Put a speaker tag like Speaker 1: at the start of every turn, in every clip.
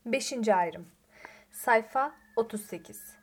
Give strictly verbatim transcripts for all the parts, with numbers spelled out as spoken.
Speaker 1: Beşinci ayrım. Sayfa otuz sekiz.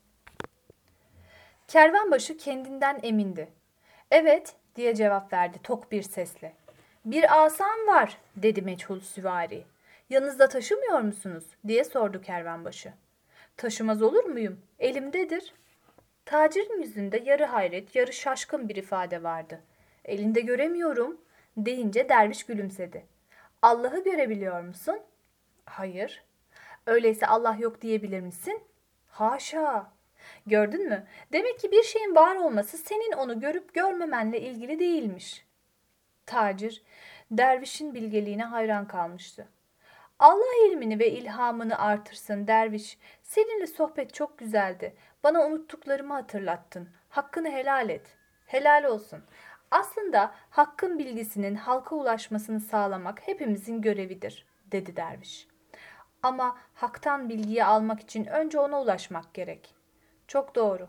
Speaker 1: Kervanbaşı kendinden emindi. Evet diye cevap verdi tok bir sesle. Bir asam var dedi meçhul süvari. Yanınızda taşımıyor musunuz diye sordu kervanbaşı. Taşımaz olur muyum? Elimdedir. Tacirin yüzünde yarı hayret yarı şaşkın bir ifade vardı. Elinde göremiyorum deyince derviş gülümsedi. Allah'ı görebiliyor musun? Hayır. Öyleyse Allah yok diyebilir misin? Haşa. Gördün mü? Demek ki bir şeyin var olması senin onu görüp görmemenle ilgili değilmiş. Tacir, dervişin bilgeliğine hayran kalmıştı. Allah ilmini ve ilhamını artırsın derviş. Seninle sohbet çok güzeldi. Bana unuttuklarımı hatırlattın. Hakkını helal et. Helal olsun. Aslında hakkın bilgisinin halka ulaşmasını sağlamak hepimizin görevidir, dedi derviş. Ama haktan bilgiyi almak için önce ona ulaşmak gerek. Çok doğru.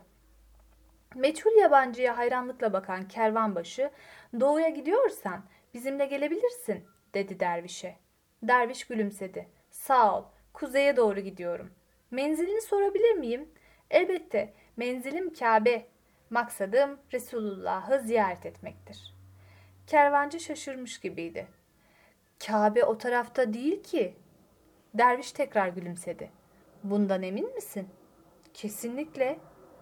Speaker 1: Meçhul yabancıya hayranlıkla bakan kervanbaşı, doğuya gidiyorsan bizimle gelebilirsin, dedi dervişe. Derviş gülümsedi. Sağ ol, kuzeye doğru gidiyorum. Menzilini sorabilir miyim? Elbette, menzilim Kabe. Maksadım Resulullah'ı ziyaret etmektir. Kervancı şaşırmış gibiydi. Kabe o tarafta değil ki. Derviş tekrar gülümsedi. Bundan emin misin? Kesinlikle.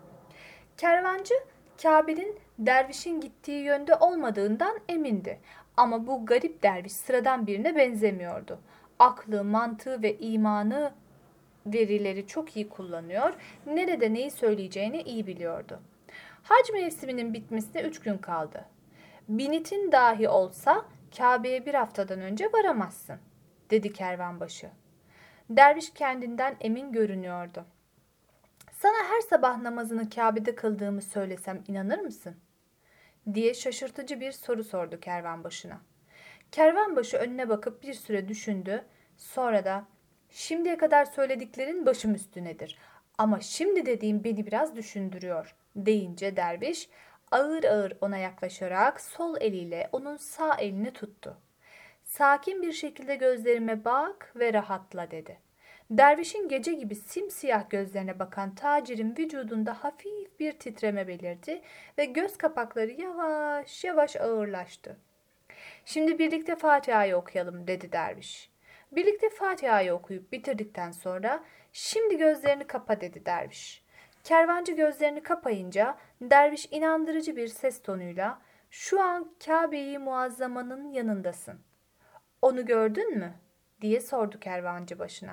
Speaker 1: Kervancı Kabe'nin dervişin gittiği yönde olmadığından emindi. Ama bu garip derviş sıradan birine benzemiyordu. Aklı, mantığı ve imanı verileri çok iyi kullanıyor, nerede neyi söyleyeceğini iyi biliyordu. Hac mevsiminin bitmesine üç gün kaldı. Binitin dahi olsa Kabe'ye bir haftadan önce varamazsın, dedi kervanbaşı. Derviş kendinden emin görünüyordu. Sana her sabah namazını Kabe'de kıldığımı söylesem inanır mısın? Diye şaşırtıcı bir soru sordu kervanbaşına. Kervanbaşı önüne bakıp bir süre düşündü. Sonra da şimdiye kadar söylediklerin başım üstünedir. Ama şimdi dediğim beni biraz düşündürüyor, deyince derviş ağır ağır ona yaklaşarak sol eliyle onun sağ elini tuttu. Sakin bir şekilde gözlerime bak ve rahatla, dedi. Dervişin gece gibi simsiyah gözlerine bakan tacirin vücudunda hafif bir titreme belirdi ve göz kapakları yavaş yavaş ağırlaştı. Şimdi birlikte Fatiha'yı okuyalım, dedi derviş. Birlikte Fatiha'yı okuyup bitirdikten sonra şimdi gözlerini kapa, dedi derviş. Kervancı gözlerini kapayınca derviş inandırıcı bir ses tonuyla şu an Kabe-i Muazzama'nın yanındasın. Onu gördün mü? Diye sordu kervancı başına.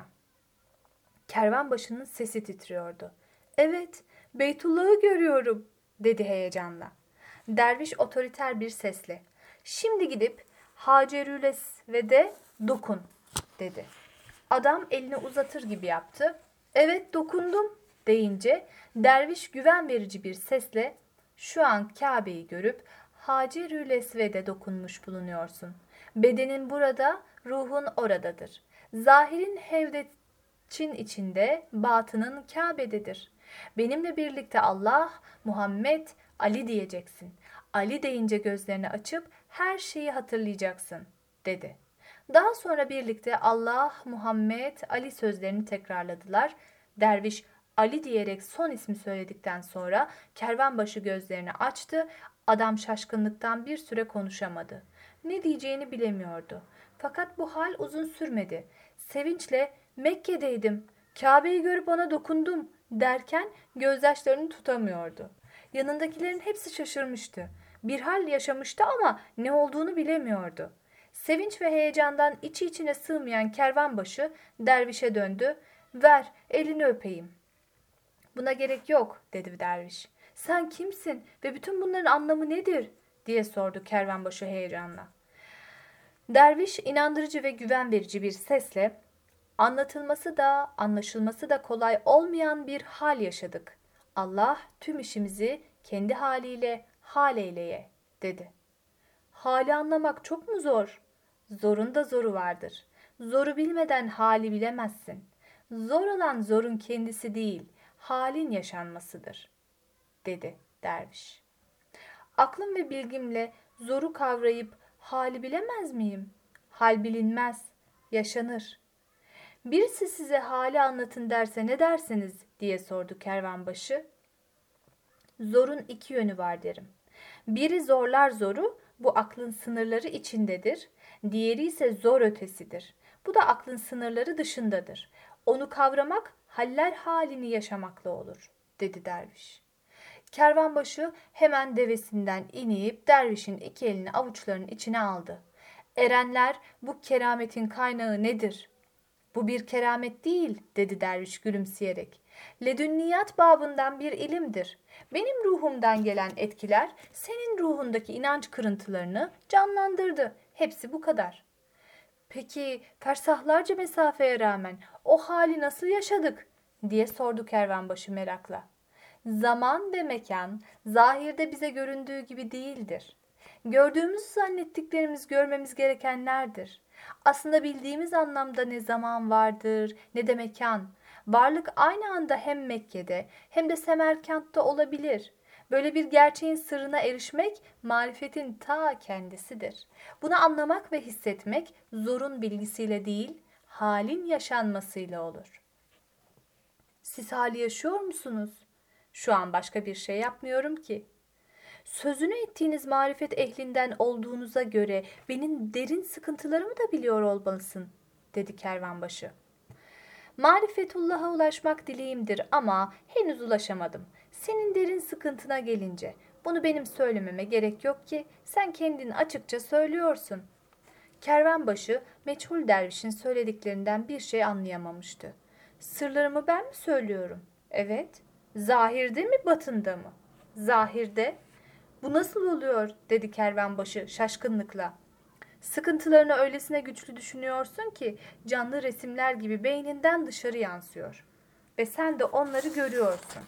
Speaker 1: Kervanbaşının sesi titriyordu. Evet, Beytullah'ı görüyorum, dedi heyecanla. Derviş otoriter bir sesle. Şimdi gidip Hacerüles ve de dokun, dedi. Adam elini uzatır gibi yaptı. Evet, dokundum, deyince derviş güven verici bir sesle şu an Kabe'yi görüp Hacerüles ve de dokunmuş bulunuyorsun. Bedenin burada, ruhun oradadır. Zahirin hevdet Çin içinde, batının Kabe'dedir. Benimle birlikte Allah, Muhammed, Ali diyeceksin. Ali deyince gözlerini açıp her şeyi hatırlayacaksın, dedi. Daha sonra birlikte Allah, Muhammed, Ali sözlerini tekrarladılar. Derviş Ali diyerek son ismi söyledikten sonra kervanbaşı gözlerini açtı. Adam şaşkınlıktan bir süre konuşamadı. Ne diyeceğini bilemiyordu. Fakat bu hal uzun sürmedi. Sevinçle Mekke'deydim, Kabe'yi görüp ona dokundum derken gözyaşlarını tutamıyordu. Yanındakilerin hepsi şaşırmıştı. Bir hal yaşamıştı ama ne olduğunu bilemiyordu. Sevinç ve heyecandan içi içine sığmayan kervanbaşı dervişe döndü. Ver, elini öpeyim. Buna gerek yok, dedi derviş. Sen kimsin ve bütün bunların anlamı nedir? Diye sordu kervanbaşı heyecanla. Derviş inandırıcı ve güven verici bir sesle anlatılması da anlaşılması da kolay olmayan bir hal yaşadık. Allah tüm işimizi kendi haliyle hal eyleye, dedi. Hali anlamak çok mu zor? Zorun da zoru vardır. Zoru bilmeden hali bilemezsin. Zor olan zorun kendisi değil, halin yaşanmasıdır, dedi derviş. Aklım ve bilgimle zoru kavrayıp hali bilemez miyim? Hal bilinmez, yaşanır. Birisi size hali anlatın derse ne dersiniz diye sordu kervanbaşı. Zorun iki yönü var derim. Biri zorlar zoru, bu aklın sınırları içindedir. Diğeri ise zor ötesidir. Bu da aklın sınırları dışındadır. Onu kavramak haller halini yaşamakla olur, dedi derviş. Kervanbaşı hemen devesinden inip dervişin iki elini avuçlarının içine aldı. Erenler, bu kerametin kaynağı nedir? Bu bir keramet değil, dedi derviş gülümseyerek. Ledünniyat babından bir ilimdir. Benim ruhumdan gelen etkiler senin ruhundaki inanç kırıntılarını canlandırdı. Hepsi bu kadar. Peki fersahlarca mesafeye rağmen o hali nasıl yaşadık? Diye sordu kervanbaşı merakla. Zaman ve mekan zahirde bize göründüğü gibi değildir. Gördüğümüz zannettiklerimiz görmemiz gerekenlerdir. Aslında bildiğimiz anlamda ne zaman vardır ne de mekan. Varlık aynı anda hem Mekke'de hem de Semerkant'ta olabilir. Böyle bir gerçeğin sırrına erişmek marifetin ta kendisidir. Bunu anlamak ve hissetmek zorun bilgisiyle değil, halin yaşanmasıyla olur. Siz hali yaşıyor musunuz? Şu an başka bir şey yapmıyorum ki. Sözünü ettiğiniz marifet ehlinden olduğunuza göre benim derin sıkıntılarımı da biliyor olmalısın, dedi kervanbaşı. Marifetullah'a ulaşmak dileğimdir ama henüz ulaşamadım. Senin derin sıkıntına gelince bunu benim söylememe gerek yok ki sen kendin açıkça söylüyorsun. Kervanbaşı meçhul dervişin söylediklerinden bir şey anlayamamıştı. Sırlarımı ben mi söylüyorum? Evet. Zahirde mi batında mı? Zahirde. Bu nasıl oluyor? Dedi kervanbaşı şaşkınlıkla. Sıkıntılarını öylesine güçlü düşünüyorsun ki canlı resimler gibi beyninden dışarı yansıyor. Ve sen de onları görüyorsun.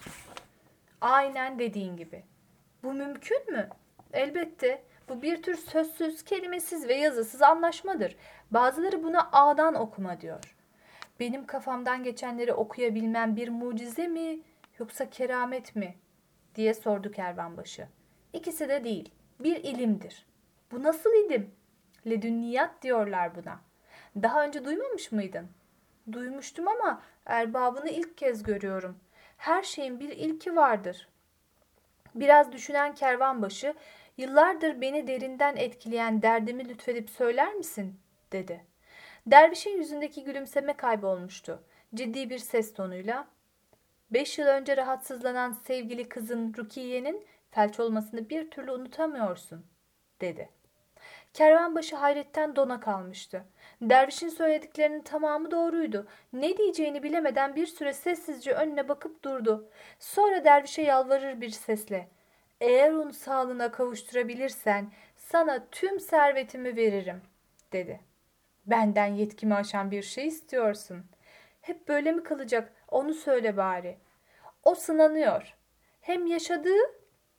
Speaker 1: Aynen dediğin gibi. Bu mümkün mü? Elbette. Bu bir tür sözsüz, kelimesiz ve yazısız anlaşmadır. Bazıları buna ağdan okuma diyor. Benim kafamdan geçenleri okuyabilmem bir mucize mi yoksa keramet mi? Diye sordu kervanbaşı. İkisi de değil. Bir ilimdir. Bu nasıl ilim? Ledünniyat diyorlar buna. Daha önce duymamış mıydın? Duymuştum ama erbabını ilk kez görüyorum. Her şeyin bir ilki vardır. Biraz düşünen kervanbaşı, yıllardır beni derinden etkileyen derdimi lütfedip söyler misin? Dedi. Dervişin yüzündeki gülümseme kaybolmuştu. Ciddi bir ses tonuyla, beş yıl önce rahatsızlanan sevgili kızın Rukiye'nin felç olmasını bir türlü unutamıyorsun, dedi. Kervanbaşı hayretten dona kalmıştı. Dervişin söylediklerinin tamamı doğruydu. Ne diyeceğini bilemeden bir süre sessizce önüne bakıp durdu. Sonra dervişe yalvarır bir sesle, "Eğer onu sağlığına kavuşturabilirsen sana tüm servetimi veririm," dedi. "Benden yetkimi aşan bir şey istiyorsun. Hep böyle mi kalacak? Onu söyle bari." O sınanıyor. Hem yaşadığı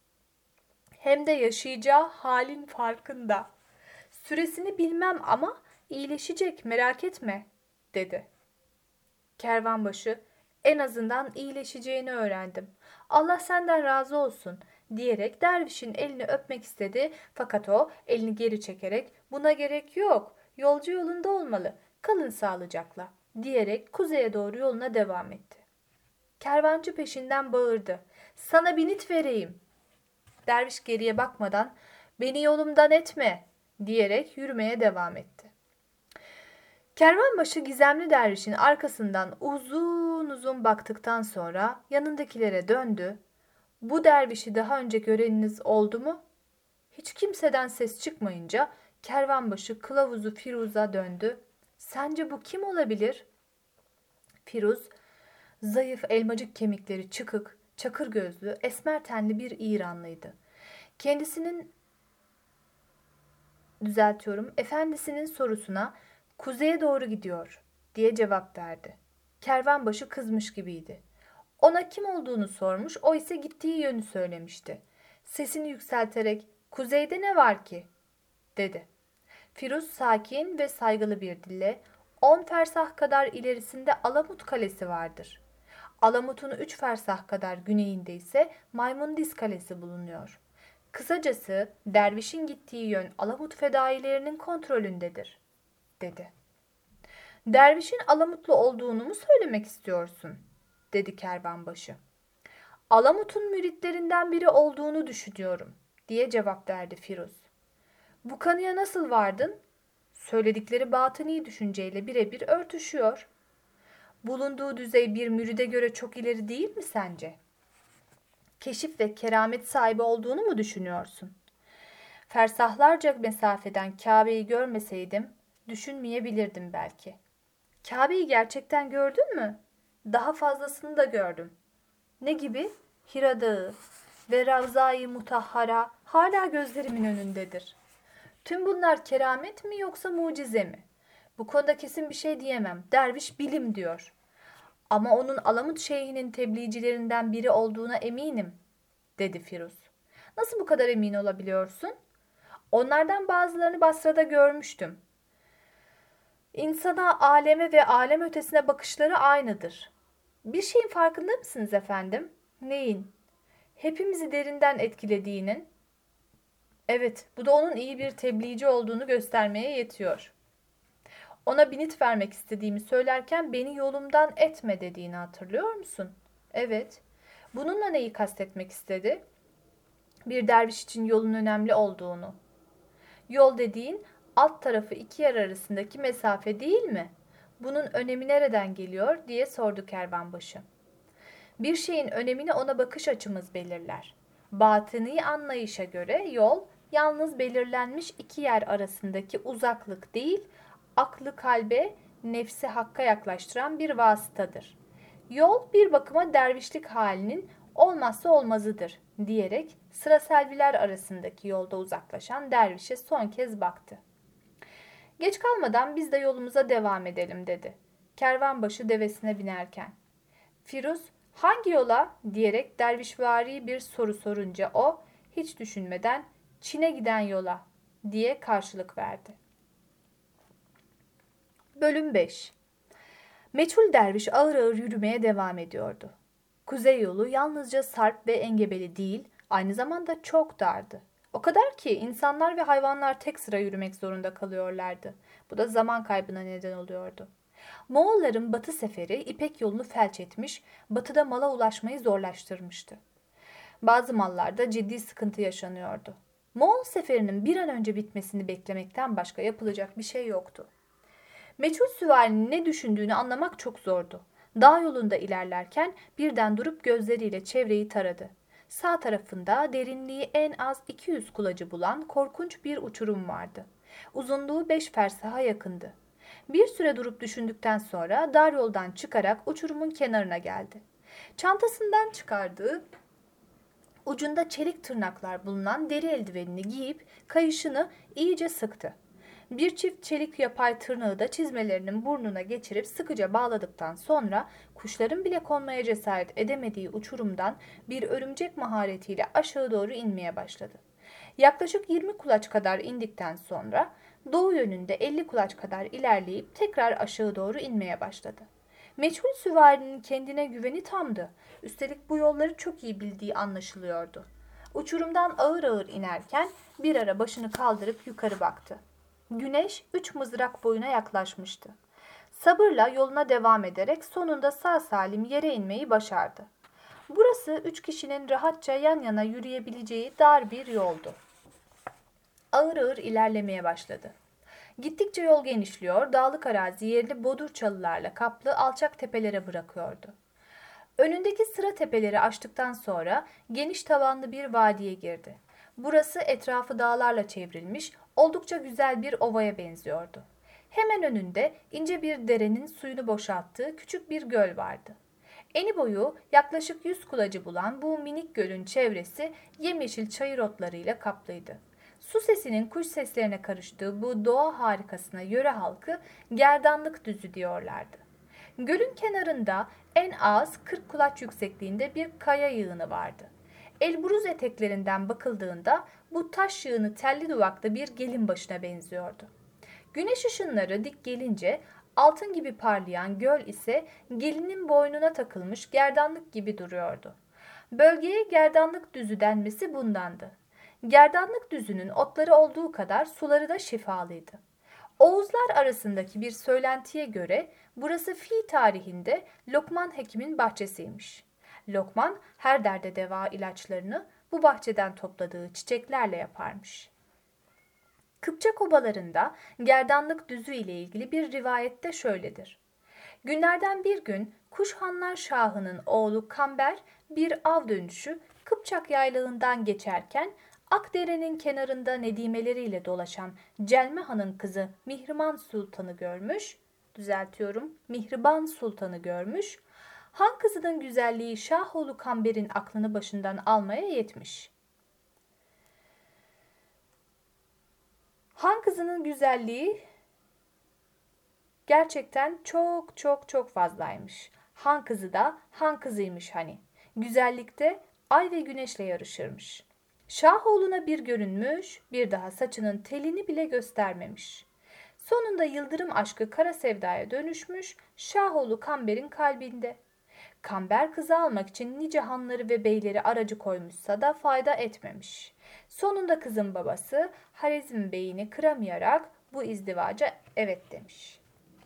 Speaker 1: hem de yaşayacağı halin farkında. "Süresini bilmem ama iyileşecek, merak etme," dedi. Kervanbaşı, "En azından iyileşeceğini öğrendim. Allah senden razı olsun," diyerek dervişin elini öpmek istedi, fakat o elini geri çekerek "Buna gerek yok, yolcu yolunda olmalı, kalın sağlıcakla," diyerek kuzeye doğru yoluna devam etti. Kervancı peşinden bağırdı, "Sana binit vereyim." Derviş geriye bakmadan "Beni yolumdan etme," diyerek yürümeye devam etti. Kervanbaşı gizemli dervişin arkasından uzun uzun baktıktan sonra yanındakilere döndü. "Bu dervişi daha önce göreniniz oldu mu?" Hiç kimseden ses çıkmayınca kervanbaşı kılavuzu Firuz'a döndü. "Sence bu kim olabilir?" Firuz, zayıf elmacık kemikleri çıkık, çakır gözlü, esmer tenli bir İranlıydı. Kendisinin düzeltiyorum, efendisinin sorusuna "Kuzeye doğru gidiyor," diye cevap verdi. Kervanbaşı kızmış gibiydi. Ona kim olduğunu sormuş, o ise gittiği yönü söylemişti. Sesini yükselterek "Kuzeyde ne var ki?" dedi. Firuz sakin ve saygılı bir dille, "On fersah kadar ilerisinde Alamut Kalesi vardır. Alamut'un üç fersah kadar güneyinde ise Maymundiz Kalesi bulunuyor. Kısacası dervişin gittiği yön Alamut fedailerinin kontrolündedir," dedi. Dervişin alamutlu olduğunu mu söylemek istiyorsun? Dedi kervanbaşı. Alamut'un müritlerinden biri olduğunu düşünüyorum diye cevap verdi Firuz. Bu kanıya nasıl vardın? Söyledikleri batıni düşünceyle birebir örtüşüyor. Bulunduğu düzey bir müride göre çok ileri değil mi sence? Keşif ve keramet sahibi olduğunu mu düşünüyorsun? Fersahlarca mesafeden Kabe'yi görmeseydim düşünmeyebilirdim belki. Kabe'yi gerçekten gördün mü? Daha fazlasını da gördüm. Ne gibi? Hira Dağı ve Ravza-i Mutahhara hala gözlerimin önündedir. Tüm bunlar keramet mi yoksa mucize mi? Bu konuda kesin bir şey diyemem. Derviş bilim diyor. Ama onun Alamut Şeyhi'nin tebliğcilerinden biri olduğuna eminim, dedi Firuz. Nasıl bu kadar emin olabiliyorsun? Onlardan bazılarını Basra'da görmüştüm. İnsana, aleme ve alem ötesine bakışları aynıdır. Bir şeyin farkında mısınız efendim? Neyin? Hepimizi derinden etkilediğinin. Evet, bu da onun iyi bir tebliğci olduğunu göstermeye yetiyor. Ona binit vermek istediğimi söylerken beni yolumdan etme dediğini hatırlıyor musun? Evet. Bununla neyi kastetmek istedi? Bir derviş için yolun önemli olduğunu. Yol dediğin alt tarafı iki yer arasındaki mesafe değil mi? Bunun önemi nereden geliyor diye sordu kervanbaşı. Bir şeyin önemini ona bakış açımız belirler. Batıni anlayışa göre yol yalnız belirlenmiş iki yer arasındaki uzaklık değil, aklı kalbe, nefsi hakka yaklaştıran bir vasıtadır. Yol bir bakıma dervişlik halinin olmazsa olmazıdır diyerek sıra selviler arasındaki yolda uzaklaşan dervişe son kez baktı. Geç kalmadan biz de yolumuza devam edelim dedi. Kervanbaşı devesine binerken. Firuz hangi yola diyerek dervişvari bir soru sorunca o hiç düşünmeden Çin'e giden yola diye karşılık verdi. Bölüm beş. Meçhul derviş ağır ağır yürümeye devam ediyordu. Kuzey yolu yalnızca sarp ve engebeli değil, aynı zamanda çok dardı. O kadar ki insanlar ve hayvanlar tek sıra yürümek zorunda kalıyorlardı. Bu da zaman kaybına neden oluyordu. Moğolların batı seferi İpek yolunu felç etmiş, batıda mala ulaşmayı zorlaştırmıştı. Bazı mallarda ciddi sıkıntı yaşanıyordu. Moğol seferinin bir an önce bitmesini beklemekten başka yapılacak bir şey yoktu. Meçhul süvarinin ne düşündüğünü anlamak çok zordu. Dağ yolunda ilerlerken birden durup gözleriyle çevreyi taradı. Sağ tarafında derinliği en az iki yüz kulacı bulan korkunç bir uçurum vardı. Uzunluğu beş fersaha yakındı. Bir süre durup düşündükten sonra dar yoldan çıkarak uçurumun kenarına geldi. Çantasından çıkardığı ucunda çelik tırnaklar bulunan deri eldivenini giyip kayışını iyice sıktı. Bir çift çelik yapay tırnağı da çizmelerinin burnuna geçirip sıkıca bağladıktan sonra kuşların bile konmaya cesaret edemediği uçurumdan bir örümcek maharetiyle aşağı doğru inmeye başladı. Yaklaşık yirmi kulaç kadar indikten sonra doğu yönünde elli kulaç kadar ilerleyip tekrar aşağı doğru inmeye başladı. Meçhul süvarinin kendine güveni tamdı. Üstelik bu yolları çok iyi bildiği anlaşılıyordu. Uçurumdan ağır ağır inerken bir ara başını kaldırıp yukarı baktı. Güneş üç mızrak boyuna yaklaşmıştı. Sabırla yoluna devam ederek sonunda sağ salim yere inmeyi başardı. Burası üç kişinin rahatça yan yana yürüyebileceği dar bir yoldu. Ağır ağır ilerlemeye başladı. Gittikçe yol genişliyor, dağlık arazi yerini bodur çalılarla kaplı alçak tepelere bırakıyordu. Önündeki sıra tepeleri aştıktan sonra geniş tavanlı bir vadiye girdi. Burası etrafı dağlarla çevrilmiş, oldukça güzel bir ovaya benziyordu. Hemen önünde ince bir derenin suyunu boşalttığı küçük bir göl vardı. Eni boyu yaklaşık yüz kulacı bulan bu minik gölün çevresi yemyeşil çayır otlarıyla kaplıydı. Su sesinin kuş seslerine karıştığı bu doğa harikasına yöre halkı gerdanlık düzü diyorlardı. Gölün kenarında en az kırk kulaç yüksekliğinde bir kaya yığını vardı. Elburuz eteklerinden bakıldığında bu taş yığını telli duvaklı bir gelin başına benziyordu. Güneş ışınları dik gelince altın gibi parlayan göl ise gelinin boynuna takılmış gerdanlık gibi duruyordu. Bölgeye gerdanlık düzü denmesi bundandı. Gerdanlık düzünün otları olduğu kadar suları da şifalıydı. Oğuzlar arasındaki bir söylentiye göre burası fi tarihinde Lokman Hekim'in bahçesiymiş. Lokman her derde deva ilaçlarını bu bahçeden topladığı çiçeklerle yaparmış. Kıpçak obalarında gerdanlık düzü ile ilgili bir rivayette şöyledir. Günlerden bir gün Kuşhanlar Şahı'nın oğlu Kamber bir av dönüşü Kıpçak yaylağından geçerken Akdere'nin kenarında nedimeleriyle dolaşan Celme Han'ın kızı Mihriban Sultan'ı görmüş, düzeltiyorum, Mihriban Sultan'ı görmüş, Han kızının güzelliği Şahoğlu Kamber'in aklını başından almaya yetmiş. Han kızının güzelliği gerçekten çok çok çok fazlaymış. Han kızı da han kızıymış hani. Güzellikte ay ve güneşle yarışırmış. Şahoğlu'na bir görünmüş, bir daha saçının telini bile göstermemiş. Sonunda yıldırım aşkı kara sevdaya dönüşmüş, Şahoğlu Kamber'in kalbinde. Kamber kızı almak için nice hanları ve beyleri aracı koymuşsa da fayda etmemiş. Sonunda kızın babası Harizm Bey'ini kıramayarak bu izdivaca evet demiş.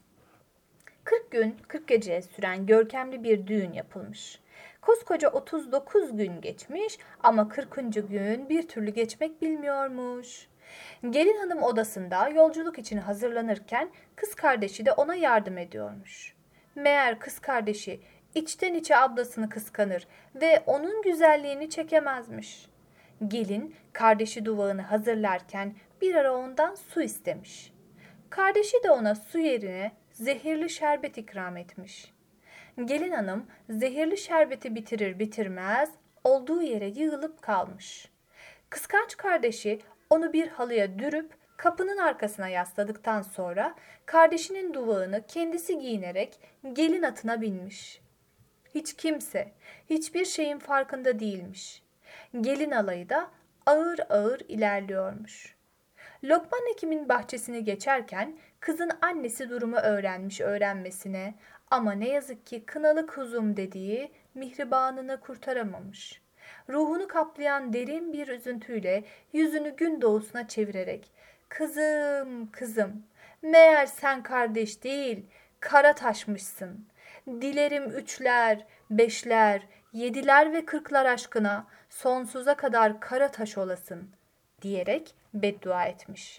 Speaker 1: kırk gün kırk gece süren görkemli bir düğün yapılmış. Koskoca otuz dokuz gün geçmiş ama kırkıncı gün bir türlü geçmek bilmiyormuş. Gelin hanım odasında yolculuk için hazırlanırken kız kardeşi de ona yardım ediyormuş. Meğer kız kardeşi içten içe ablasını kıskanır ve onun güzelliğini çekemezmiş. Gelin kardeşi duvağını hazırlarken bir ara ondan su istemiş. Kardeşi de ona su yerine zehirli şerbet ikram etmiş. Gelin hanım zehirli şerbeti bitirir bitirmez olduğu yere yığılıp kalmış. Kıskanç kardeşi onu bir halıya dürüp kapının arkasına yasladıktan sonra kardeşinin duvağını kendisi giyinerek gelin atına binmiş. Hiç kimse, hiçbir şeyin farkında değilmiş. Gelin alayı da ağır ağır ilerliyormuş. Lokman Hekim'in bahçesini geçerken kızın annesi durumu öğrenmiş öğrenmesine ama ne yazık ki kınalı kuzum dediği mihribanını kurtaramamış. Ruhunu kaplayan derin bir üzüntüyle yüzünü gün doğusuna çevirerek "Kızım, kızım, meğer sen kardeş değil, kara taşmışsın. Dilerim üçler, beşler, yediler ve kırklar aşkına sonsuza kadar kara taş olasın." diyerek beddua etmiş.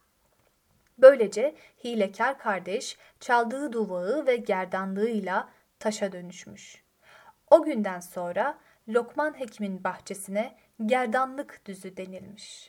Speaker 1: Böylece hilekar kardeş çaldığı duvağı ve gerdanlığıyla taşa dönüşmüş. O günden sonra Lokman Hekim'in bahçesine gerdanlık düzü denilmiş.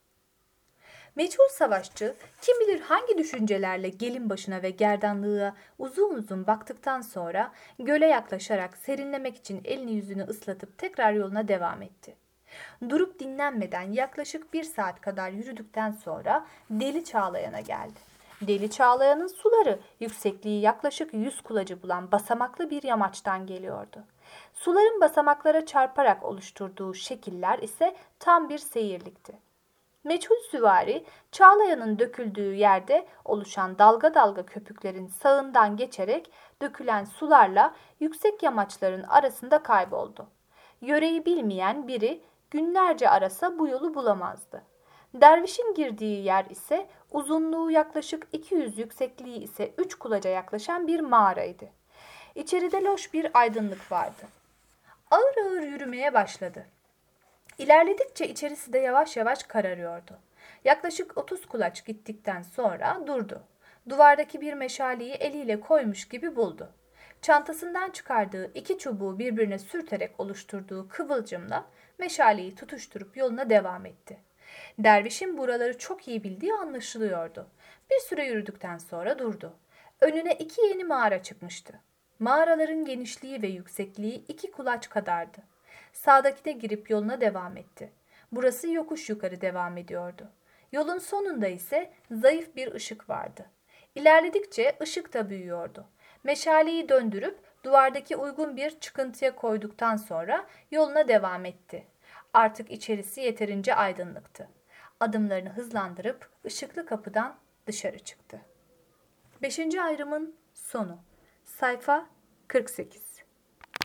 Speaker 1: Meçhul savaşçı kim bilir hangi düşüncelerle gelin başına ve gerdanlığa uzun uzun baktıktan sonra göle yaklaşarak serinlemek için elini yüzünü ıslatıp tekrar yoluna devam etti. Durup dinlenmeden yaklaşık bir saat kadar yürüdükten sonra Deli Çağlayan'a geldi. Deli Çağlayan'ın suları yüksekliği yaklaşık yüz kulacı bulan basamaklı bir yamaçtan geliyordu. Suların basamaklara çarparak oluşturduğu şekiller ise tam bir seyirlikti. Meçhul süvari Çağlayan'ın döküldüğü yerde oluşan dalga dalga köpüklerin sağından geçerek dökülen sularla yüksek yamaçların arasında kayboldu. Yöreyi bilmeyen biri günlerce arasa bu yolu bulamazdı. Dervişin girdiği yer ise uzunluğu yaklaşık iki yüz, yüksekliği ise üç kulaca yaklaşan bir mağaraydı. İçeride loş bir aydınlık vardı. Ağır ağır yürümeye başladı. İlerledikçe içerisi de yavaş yavaş kararıyordu. Yaklaşık otuz kulaç gittikten sonra durdu. Duvardaki bir meşaleyi eliyle koymuş gibi buldu. Çantasından çıkardığı iki çubuğu birbirine sürterek oluşturduğu kıvılcımla meşaleyi tutuşturup yoluna devam etti. Dervişin buraları çok iyi bildiği anlaşılıyordu. Bir süre yürüdükten sonra durdu. Önüne iki yeni mağara çıkmıştı. Mağaraların genişliği ve yüksekliği iki kulaç kadardı. Sağdakine girip yoluna devam etti. Burası yokuş yukarı devam ediyordu. Yolun sonunda ise zayıf bir ışık vardı. İlerledikçe ışık da büyüyordu. Meşaleyi döndürüp duvardaki uygun bir çıkıntıya koyduktan sonra yoluna devam etti. Artık içerisi yeterince aydınlıktı. Adımlarını hızlandırıp ışıklı kapıdan dışarı çıktı. Beşinci ayrımın sonu. Sayfa kırk sekiz.